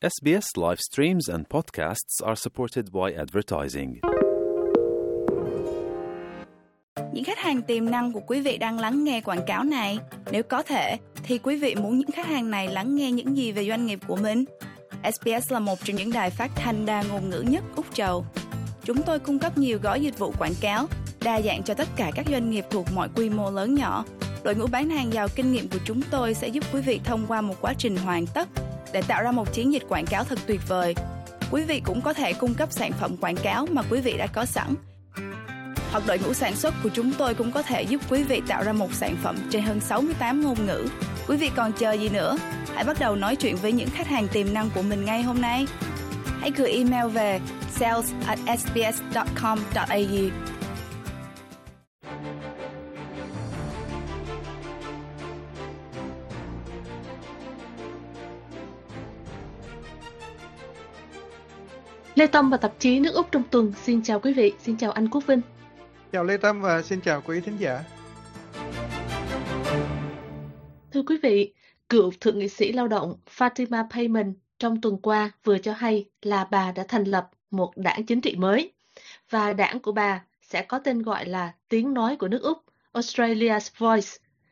SBS live streams and podcasts are supported by advertising. Những khách hàng tiềm năng của quý vị đang lắng nghe quảng cáo này. Nếu có thể, thì quý vị muốn những khách hàng này lắng nghe những gì về doanh nghiệp của mình? SBS là một trong những đài phát thanh đa ngôn ngữ nhất Úc Châu. Chúng tôi cung cấp nhiều gói dịch vụ quảng cáo, đa dạng cho tất cả các doanh nghiệp thuộc mọi quy mô lớn nhỏ. Đội ngũ bán hàng giàu kinh nghiệm của chúng tôi sẽ giúp quý vị thông qua một quá trình hoàn tất để tạo ra một chiến dịch quảng cáo thật tuyệt vời. Quý vị cũng có thể cung cấp sản phẩm quảng cáo mà quý vị đã có sẵn. Hoặc đội ngũ sản xuất của chúng tôi cũng có thể giúp quý vị tạo ra một sản phẩm trên hơn 68 ngôn ngữ. Quý vị còn chờ gì nữa? Hãy bắt đầu nói chuyện với những khách hàng tiềm năng của mình ngay hôm nay. Hãy gửi email về sales@sbs.com.au. Lê Tâm và tạp chí Nước Úc trong tuần xin chào quý vị, xin chào anh Quốc Vinh. Chào Lê Tâm và xin chào quý thính giả. Thưa quý vị, cựu thượng nghị sĩ lao động Fatima Payman trong tuần qua vừa cho hay là bà đã thành lập một đảng chính trị mới và đảng của bà sẽ có tên gọi là Tiếng nói của nước Úc, Australia's Voice.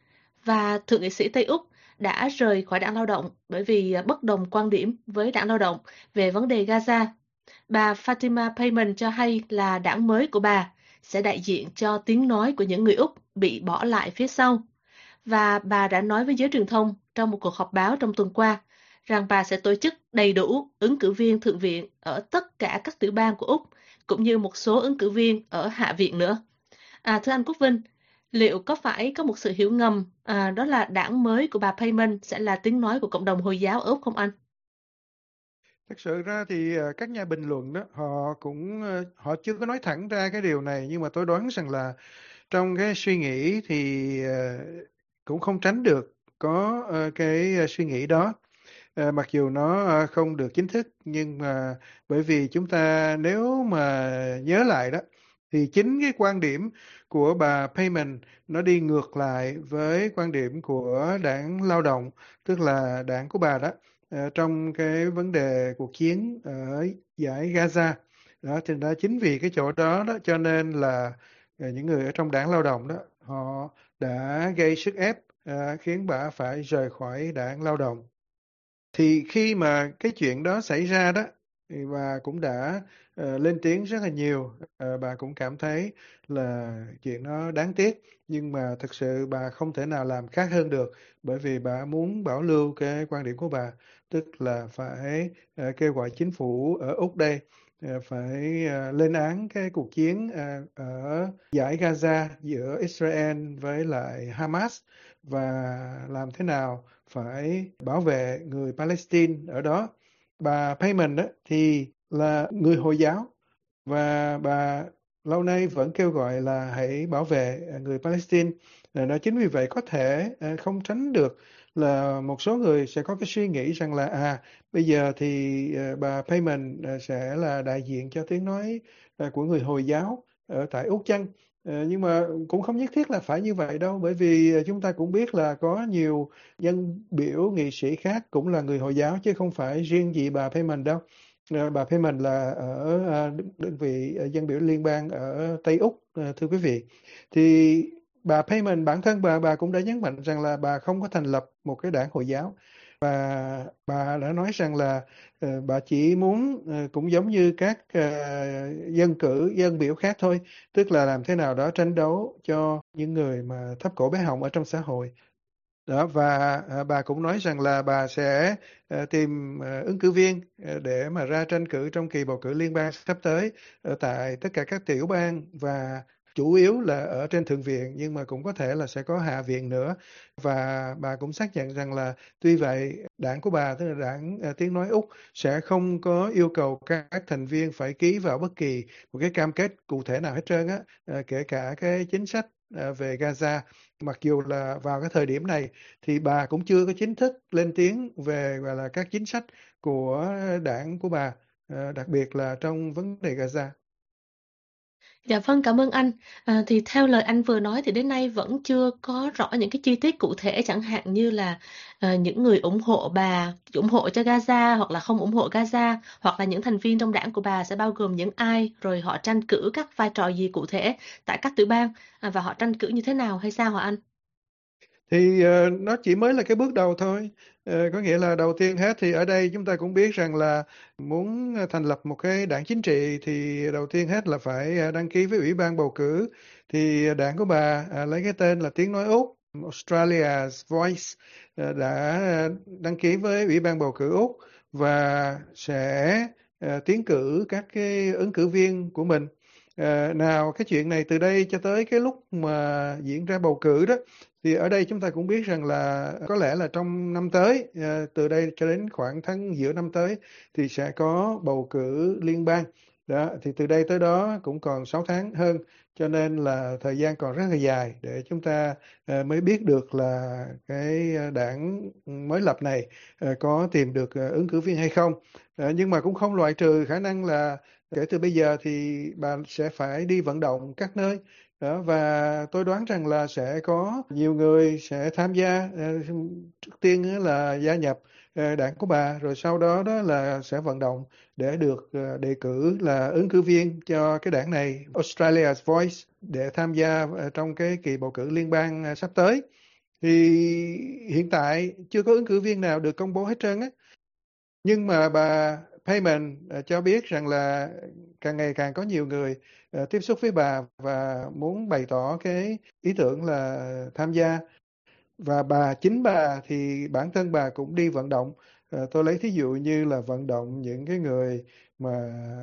Và thượng nghị sĩ Tây Úc đã rời khỏi đảng lao động bởi vì bất đồng quan điểm với đảng lao động về vấn đề Gaza. Bà Fatima Payman cho hay là đảng mới của bà sẽ đại diện cho tiếng nói của những người Úc bị bỏ lại phía sau. Và bà đã nói với giới truyền thông trong một cuộc họp báo trong tuần qua rằng bà sẽ tổ chức đầy đủ ứng cử viên thượng viện ở tất cả các tiểu bang của Úc, cũng như một số ứng cử viên ở hạ viện nữa. Thưa anh Quốc Vinh, liệu có phải có một sự hiểu ngầm đó là đảng mới của bà Payman sẽ là tiếng nói của cộng đồng Hồi giáo ở Úc không anh? Thực sự ra thì các nhà bình luận đó họ chưa có nói thẳng ra cái điều này, nhưng mà tôi đoán rằng là trong cái suy nghĩ thì cũng không tránh được có cái suy nghĩ đó. Mặc dù nó không được chính thức, nhưng mà bởi vì chúng ta nếu mà nhớ lại đó thì chính cái quan điểm của bà Payman nó đi ngược lại với quan điểm của đảng lao động, tức là đảng của bà đó, trong cái vấn đề cuộc chiến ở dải Gaza. Đó, thì đó chính vì cái chỗ đó cho nên là những người ở trong đảng lao động đó họ đã gây sức ép khiến bà phải rời khỏi đảng lao động. Thì khi mà cái chuyện đó xảy ra đó thì bà cũng đã lên tiếng rất là nhiều. Bà cũng cảm thấy là chuyện nó đáng tiếc, nhưng mà thực sự bà không thể nào làm khác hơn được, bởi vì bà muốn bảo lưu cái quan điểm của bà, tức là phải kêu gọi chính phủ ở Úc đây phải lên án cái cuộc chiến ở dải Gaza giữa Israel với lại Hamas, và làm thế nào phải bảo vệ người Palestine ở đó. Bà Payman đó thì là người Hồi giáo, và bà lâu nay vẫn kêu gọi là hãy bảo vệ người Palestine. Nó chính vì vậy có thể không tránh được là một số người sẽ có cái suy nghĩ rằng là bây giờ thì bà Payman sẽ là đại diện cho tiếng nói của người Hồi giáo ở tại Úc chăng. Nhưng mà cũng không nhất thiết là phải như vậy đâu, bởi vì chúng ta cũng biết là có nhiều dân biểu nghị sĩ khác cũng là người Hồi giáo, chứ không phải riêng gì bà Payman đâu. Bà Payman là ở đơn vị dân biểu liên bang ở Tây Úc, thưa quý vị. Thì bà Payman bản thân bà cũng đã nhấn mạnh rằng là bà không có thành lập một cái đảng Hồi giáo, và bà đã nói rằng là bà chỉ muốn cũng giống như các dân biểu khác thôi, tức là làm thế nào đó tranh đấu cho những người mà thấp cổ bé họng ở trong xã hội. Đó, và bà cũng nói rằng là bà sẽ tìm ứng cử viên để mà ra tranh cử trong kỳ bầu cử liên bang sắp tới ở tại tất cả các tiểu bang, và chủ yếu là ở trên thượng viện, nhưng mà cũng có thể là sẽ có hạ viện nữa. Và bà cũng xác nhận rằng là tuy vậy đảng của bà, tức là đảng Tiếng nói Úc, sẽ không có yêu cầu các thành viên phải ký vào bất kỳ một cái cam kết cụ thể nào hết trơn á, kể cả cái chính sách về Gaza. Mặc dù là vào cái thời điểm này thì bà cũng chưa có chính thức lên tiếng về gọi là các chính sách của đảng của bà, đặc biệt là trong vấn đề Gaza. Dạ vâng, cảm ơn anh. Thì theo lời anh vừa nói thì đến nay vẫn chưa có rõ những cái chi tiết cụ thể, chẳng hạn như là những người ủng hộ bà, ủng hộ cho Gaza hoặc là không ủng hộ Gaza, hoặc là những thành viên trong đảng của bà sẽ bao gồm những ai, rồi họ tranh cử các vai trò gì cụ thể tại các tiểu bang, và họ tranh cử như thế nào hay sao hả anh? Thì nó chỉ mới là cái bước đầu thôi. Có nghĩa là đầu tiên hết thì ở đây chúng ta cũng biết rằng là muốn thành lập một cái đảng chính trị thì đầu tiên hết là phải đăng ký với Ủy ban bầu cử. Thì đảng của bà lấy cái tên là Tiếng nói Úc, Australia's Voice, đã đăng ký với Ủy ban bầu cử Úc và sẽ tiến cử các cái ứng cử viên của mình. Nào cái chuyện này từ đây cho tới cái lúc mà diễn ra bầu cử đó, thì ở đây chúng ta cũng biết rằng là có lẽ là trong năm tới, từ đây cho đến khoảng giữa năm tới thì sẽ có bầu cử liên bang. Đó, thì từ đây tới đó cũng còn 6 tháng hơn, cho nên là thời gian còn rất là dài để chúng ta mới biết được là cái đảng mới lập này có tìm được ứng cử viên hay không. Nhưng mà cũng không loại trừ khả năng là kể từ bây giờ thì bà sẽ phải đi vận động các nơi. Đó, và tôi đoán rằng là sẽ có nhiều người sẽ tham gia, trước tiên á là gia nhập đảng của bà, rồi sau đó đó là sẽ vận động để được đề cử là ứng cử viên cho cái đảng này, Australia's Voice, để tham gia trong cái kỳ bầu cử liên bang sắp tới. Thì hiện tại chưa có ứng cử viên nào được công bố hết trơn á, nhưng mà bà Payman cho biết rằng là càng ngày càng có nhiều người tiếp xúc với bà và muốn bày tỏ cái ý tưởng là tham gia. Và chính bà thì bản thân bà cũng đi vận động. Tôi lấy thí dụ như là vận động những cái người mà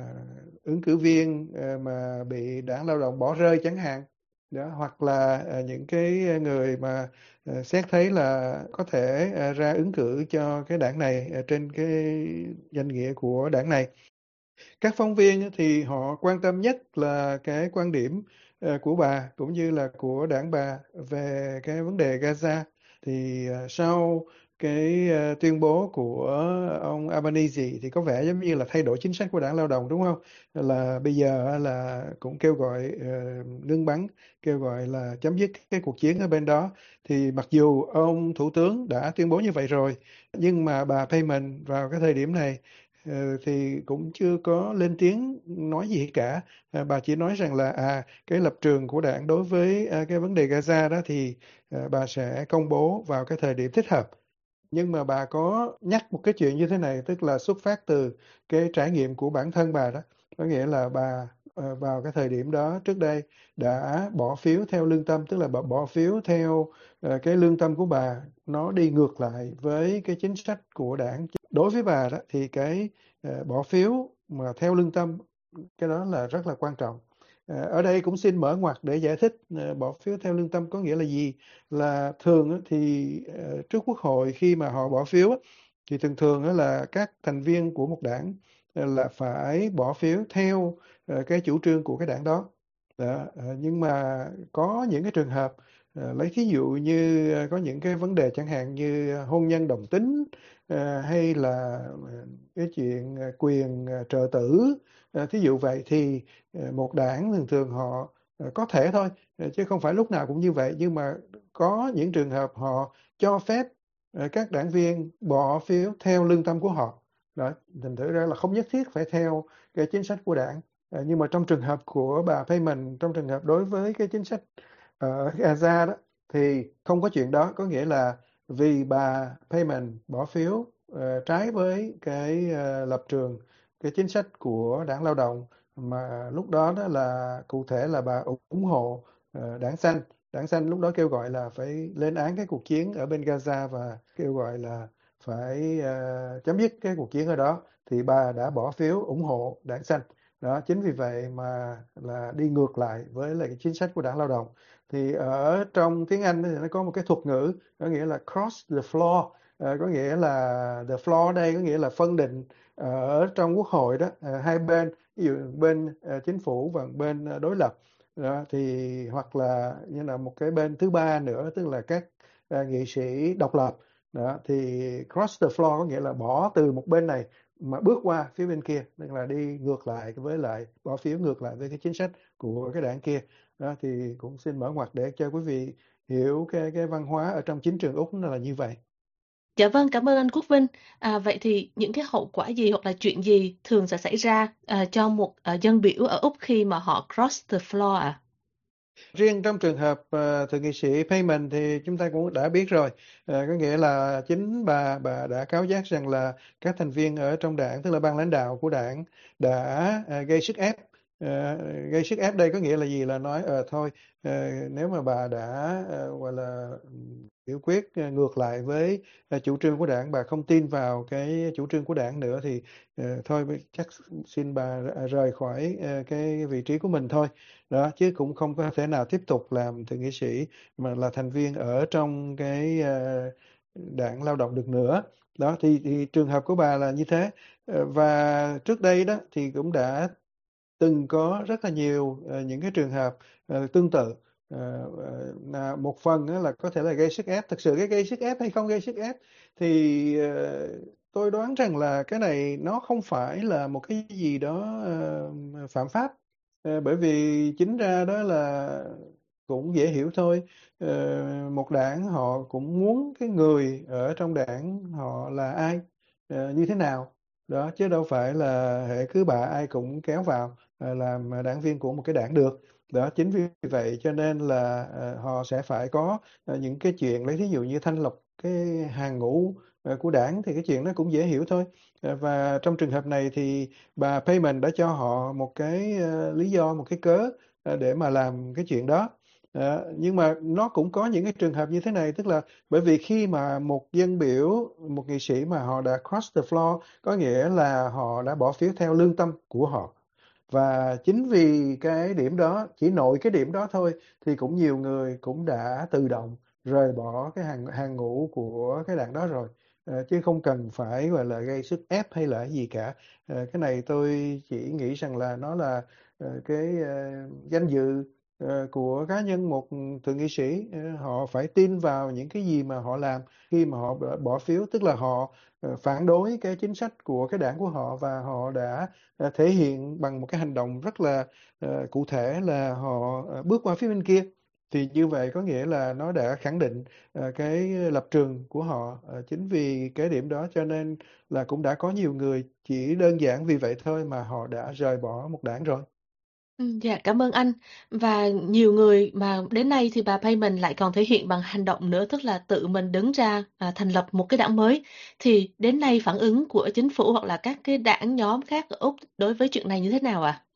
ứng cử viên mà bị đảng Lao động bỏ rơi chẳng hạn. Đó, hoặc là những cái người mà xét thấy là có thể ra ứng cử cho cái đảng này trên cái danh nghĩa của đảng này. Các phóng viên thì họ quan tâm nhất là cái quan điểm của bà cũng như là của đảng bà về cái vấn đề Gaza. Thì sau cái tuyên bố của ông Albanese thì có vẻ giống như là thay đổi chính sách của đảng Lao động, đúng không? Là bây giờ là cũng kêu gọi ngưng bắn, kêu gọi là chấm dứt cái cuộc chiến ở bên đó. Thì mặc dù ông thủ tướng đã tuyên bố như vậy rồi, nhưng mà bà Payman vào cái thời điểm này thì cũng chưa có lên tiếng nói gì cả. Bà chỉ nói rằng là cái lập trường của đảng đối với cái vấn đề Gaza đó thì bà sẽ công bố vào cái thời điểm thích hợp. Nhưng mà bà có nhắc một cái chuyện như thế này, tức là xuất phát từ cái trải nghiệm của bản thân bà đó. Có nghĩa là bà vào cái thời điểm đó trước đây đã bỏ phiếu theo lương tâm, tức là bà bỏ phiếu theo cái lương tâm của bà, nó đi ngược lại với cái chính sách của đảng. Đối với bà đó thì cái bỏ phiếu mà theo lương tâm, cái đó là rất là quan trọng. Ở đây cũng xin mở ngoặt để giải thích bỏ phiếu theo lương tâm có nghĩa là gì. Là thường thì trước Quốc hội khi mà họ bỏ phiếu thì thường thường là các thành viên của một đảng là phải bỏ phiếu theo cái chủ trương của cái đảng đó. Nhưng mà có những cái trường hợp, lấy thí dụ như có những cái vấn đề chẳng hạn như hôn nhân đồng tính, hay là cái chuyện quyền trợ tử, thí dụ vậy, thì một đảng thường thường họ có thể thôi, chứ không phải lúc nào cũng như vậy, nhưng mà có những trường hợp họ cho phép các đảng viên bỏ phiếu theo lương tâm của họ. Đó, thành thử ra là không nhất thiết phải theo cái chính sách của đảng. Nhưng mà trong trường hợp của bà Payman, trong trường hợp đối với cái chính sách ở Gaza đó, thì không có chuyện đó. Có nghĩa là vì bà Payman bỏ phiếu trái với cái lập trường, cái chính sách của đảng Lao động, mà lúc đó đó là cụ thể là bà ủng hộ đảng Xanh. Đảng Xanh lúc đó kêu gọi là phải lên án cái cuộc chiến ở bên Gaza và kêu gọi là phải chấm dứt cái cuộc chiến ở đó, thì bà đã bỏ phiếu ủng hộ đảng Xanh. Đó, chính vì vậy mà là đi ngược lại với lại cái chính sách của đảng Lao động. Thì ở trong tiếng Anh thì nó có một cái thuật ngữ có nghĩa là cross the floor. Có nghĩa là the floor đây có nghĩa là phân định ở trong Quốc hội đó, hai bên, ví dụ bên chính phủ và bên đối lập đó, thì hoặc là như là một cái bên thứ ba nữa, tức là các nghị sĩ độc lập đó, thì cross the floor có nghĩa là bỏ từ một bên này mà bước qua phía bên kia, tức là đi ngược lại với lại bỏ phiếu ngược lại với cái chính sách của cái đảng kia. Đó thì cũng xin mở ngoặt để cho quý vị hiểu cái văn hóa ở trong chính trường Úc nó là như vậy. Dạ vâng, cảm ơn anh Quốc Vinh. Vậy thì những cái hậu quả gì hoặc là chuyện gì thường sẽ xảy ra cho một dân biểu ở Úc khi mà họ cross the floor ạ? Riêng trong trường hợp thượng nghị sĩ Payman thì chúng ta cũng đã biết rồi. Có nghĩa là chính bà đã cáo giác rằng là các thành viên ở trong đảng, tức là ban lãnh đạo của đảng đã gây sức ép. Gây sức ép đây có nghĩa là gì? Là nói thôi, nếu mà bà đã gọi là biểu quyết ngược lại với chủ trương của đảng, bà không tin vào cái chủ trương của đảng nữa thì thôi chắc xin bà rời khỏi cái vị trí của mình thôi. Đó, chứ cũng không có thể nào tiếp tục làm thượng nghị sĩ mà là thành viên ở trong cái đảng lao động được nữa. Đó thì trường hợp của bà là như thế. Và trước đây đó thì cũng đã từng có rất là nhiều những cái trường hợp tương tự. Một phần là có thể là gây sức ép. Thực sự cái gây sức ép hay không gây sức ép thì tôi đoán rằng là cái này nó không phải là một cái gì đó phạm pháp. Bởi vì chính ra đó là cũng dễ hiểu thôi. Một đảng họ cũng muốn cái người ở trong đảng họ là ai, như thế nào. Đó, chứ đâu phải là hệ cứ bạ ai cũng kéo vào làm đảng viên của một cái đảng được. Đó, chính vì vậy cho nên là họ sẽ phải có những cái chuyện, lấy thí dụ như thanh lọc cái hàng ngũ của đảng thì cái chuyện đó cũng dễ hiểu thôi. Và trong trường hợp này thì bà Payman đã cho họ một cái lý do, một cái cớ để mà làm cái chuyện đó. Nhưng mà nó cũng có những cái trường hợp như thế này, tức là bởi vì khi mà một dân biểu, một nghị sĩ mà họ đã cross the floor, có nghĩa là họ đã bỏ phiếu theo lương tâm của họ. Và chính vì cái điểm đó, chỉ nội cái điểm đó thôi, thì cũng nhiều người cũng đã tự động rời bỏ cái hàng ngũ của cái đảng đó rồi. Chứ không cần phải gọi là gây sức ép hay là gì cả. Cái này tôi chỉ nghĩ rằng là nó là cái danh dự của cá nhân một thượng nghị sĩ. Họ phải tin vào những cái gì mà họ làm khi mà họ bỏ phiếu, tức là họ phản đối cái chính sách của cái đảng của họ, và họ đã thể hiện bằng một cái hành động rất là cụ thể là họ bước qua phía bên kia. Thì như vậy có nghĩa là nó đã khẳng định cái lập trường của họ. Chính vì cái điểm đó cho nên là cũng đã có nhiều người chỉ đơn giản vì vậy thôi mà họ đã rời bỏ một đảng rồi. Dạ, cảm ơn anh. Và nhiều người mà đến nay thì bà Payman lại còn thể hiện bằng hành động nữa, tức là tự mình đứng ra thành lập một cái đảng mới. Thì đến nay phản ứng của chính phủ hoặc là các cái đảng nhóm khác ở Úc đối với chuyện này như thế nào ạ?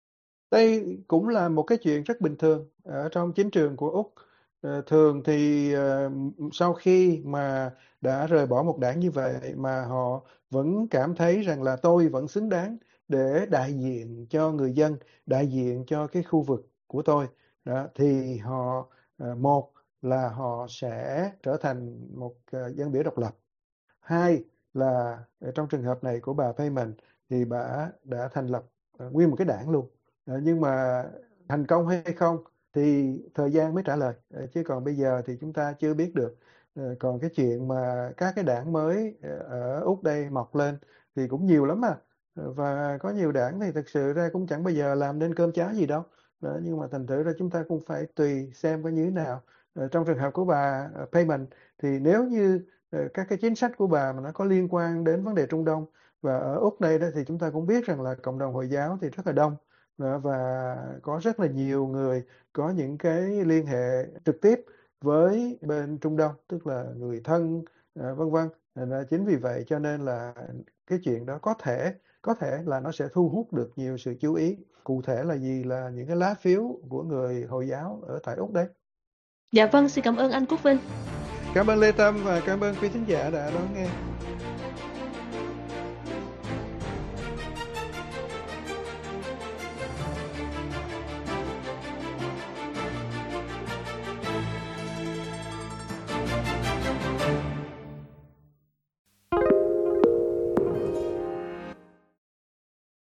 Đây cũng là một cái chuyện rất bình thường ở trong chính trường của Úc. Thường thì sau khi mà đã rời bỏ một đảng như vậy mà họ vẫn cảm thấy rằng là tôi vẫn xứng đáng để đại diện cho người dân, đại diện cho cái khu vực của tôi. Đó, thì họ một là họ sẽ trở thành một dân biểu độc lập. Hai là trong trường hợp này của bà Payman thì bà đã thành lập nguyên một cái đảng luôn. Nhưng mà thành công hay không thì thời gian mới trả lời. Chứ còn bây giờ thì chúng ta chưa biết được. Còn cái chuyện mà các cái đảng mới ở Úc đây mọc lên thì cũng nhiều lắm mà. Và có nhiều đảng thì thực sự ra cũng chẳng bao giờ làm nên cơm cháo gì đâu. Nhưng mà thành thử ra chúng ta cũng phải tùy xem có như thế nào. Trong trường hợp của bà Payman thì nếu như các cái chính sách của bà mà nó có liên quan đến vấn đề Trung Đông, và ở Úc đây đó thì chúng ta cũng biết rằng là cộng đồng Hồi giáo thì rất là đông. Và có rất là nhiều người có những cái liên hệ trực tiếp với bên Trung Đông, tức là người thân vân vân. Chính vì vậy cho nên là cái chuyện đó có thể là nó sẽ thu hút được nhiều sự chú ý. Cụ thể là gì? Là những cái lá phiếu của người Hồi giáo ở tại Úc đấy. Dạ vâng, xin cảm ơn anh Quốc Vinh. Cảm ơn Lê Tâm và cảm ơn quý thính giả đã đón nghe.